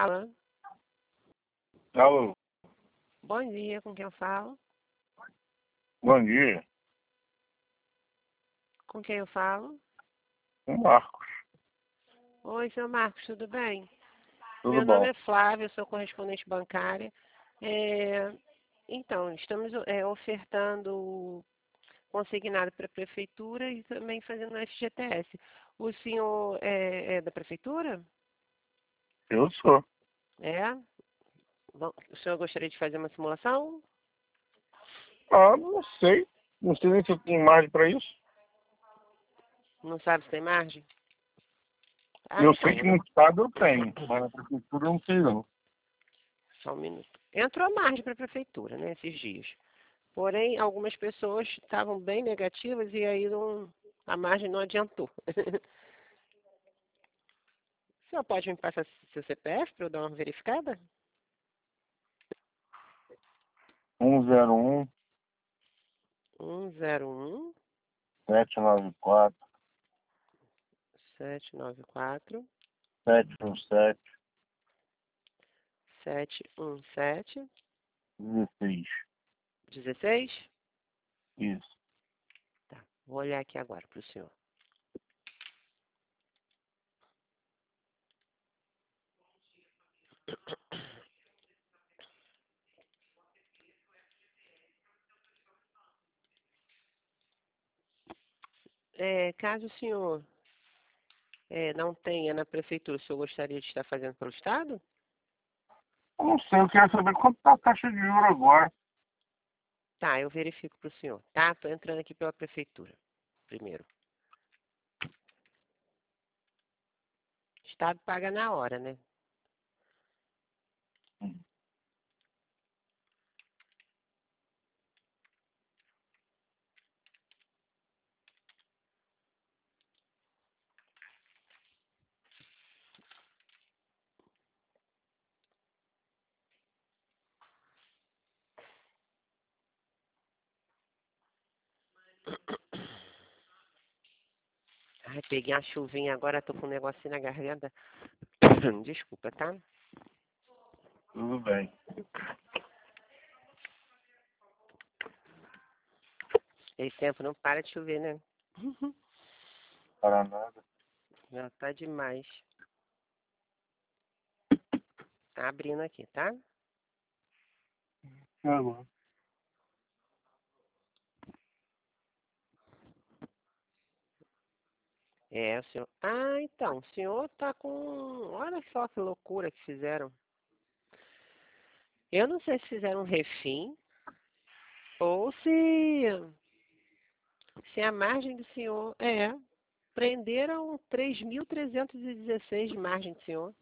Alô? Alô, Bom dia, com quem eu falo? bom dia. Com quem eu falo? O Marcos, Oi, seu Marcos, tudo bem? tudo Meu nome bom? é Flávia, eu sou correspondente bancária. É, Então, estamos ofertando consignado para a prefeitura e também fazendo FGTS. O senhor é da prefeitura? Eu sou. É? Bom, o senhor gostaria de fazer uma simulação? Não sei. Não sei nem se eu tenho margem para isso. Não sabe se tem margem? Eu sei Então, que no estado eu tenho, mas na prefeitura eu não sei não. só um minuto. Entrou a margem para a prefeitura, né, esses dias. Porém, algumas pessoas estavam bem negativas e aí a margem não adiantou. O senhor pode me passar seu CPF para eu dar uma verificada? 101 101 794 794 717 717 16. 16? Isso. Tá, vou olhar aqui agora para o senhor. Caso o senhor não tenha na prefeitura, o senhor gostaria de estar fazendo pelo Estado? Eu não sei, eu quero saber quanto está a taxa de juros agora. Tá, eu verifico para o senhor. Tá, estou entrando aqui pela prefeitura primeiro. Estado paga na hora, né? Ai, peguei uma chuvinha agora, tô com um negocinho na garganta. Desculpa, tá? Tudo bem. Esse tempo não para de chover, né? Para nada. Já tá demais. Tá abrindo aqui, tá? Tá bom. O senhor. Ah, então, o senhor tá com. Olha só que loucura que fizeram. Eu não sei se fizeram um refim ou se a margem do senhor prenderam 3.316 de margem do senhor.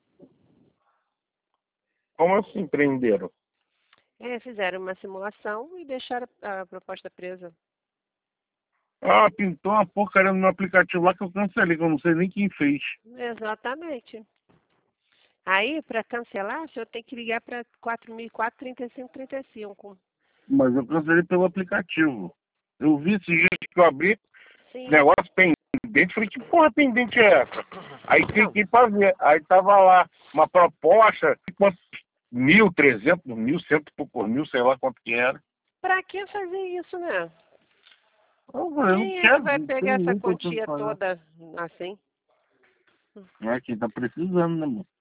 Como assim prenderam? Fizeram uma simulação e deixaram a proposta presa. Pintou uma porcaria no meu aplicativo lá que eu cancelei, que eu não sei nem quem fez. Exatamente. Aí, para cancelar, o senhor tem que ligar para 4004-3535. Mas eu cancelei pelo aplicativo. Eu vi esses dias que eu abri, Sim. negócio pendente. Falei, que porra pendente é essa? Aí Então, cliquei pra ver. Aí tava lá uma proposta, tipo 1.300, 1.100 e poucos mil, sei lá quanto que era. para que fazer isso, né? Eu falei, eu não Quem é que quero, vai não tem pegar essa ninguém tentando quantia pagar. toda assim? É que tá precisando, né, mano?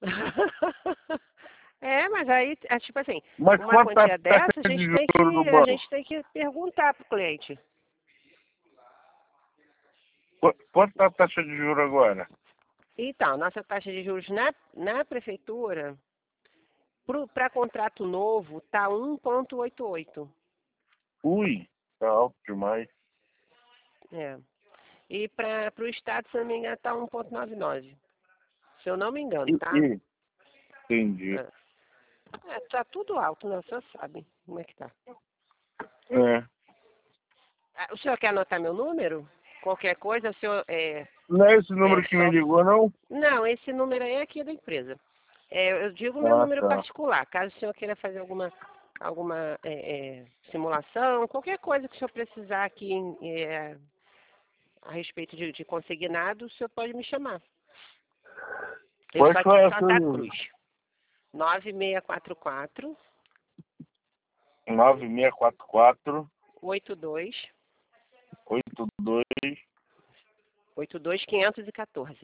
Mas aí, tipo assim, Mas uma quanto tá a quantia taxa dessa, de juros do a banco? gente tem que perguntar pro cliente. Quanto tá a taxa de juros agora? Então, nossa taxa de juros na prefeitura, para contrato novo, tá 1,88. Ui, tá alto demais. É. E para o estado, se eu não me engano, tá 1,99. Se eu não me engano, tá? Entendi. É. Tá tudo alto, né? O senhor sabe como é que tá. É. O senhor quer anotar meu número? Qualquer coisa, o senhor Não é esse número que me só... ligou, não? Não, esse número aí é aqui da empresa. Eu digo meu Ah, número tá. particular. Caso o senhor queira fazer alguma simulação, qualquer coisa que o senhor precisar aqui a respeito de consignado, o senhor pode me chamar. Eu Qual sou que aqui é de essa? Santa Cruz. 9644 9644 82 82 514.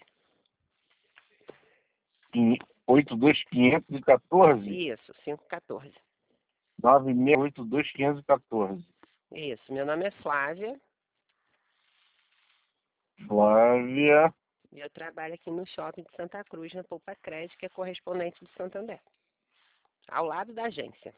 82514 Isso, 514. 9682 514. Isso, meu nome é Flávia Flávia. e eu trabalho aqui no shopping de Santa Cruz, na Poupa Crédito, que é correspondente de Santander, ao lado da agência.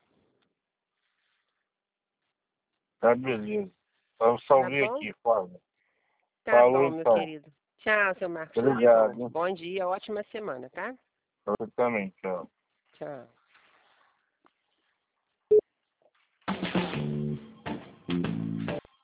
Tá, beleza. Eu Tá salvei bom? aqui, Flávia. Tá Falou bom, meu então. querido. Tchau, seu Marcos. Tudo de bom. Obrigado. Bom dia, ótima semana, tá? Eu também, tchau. Tchau.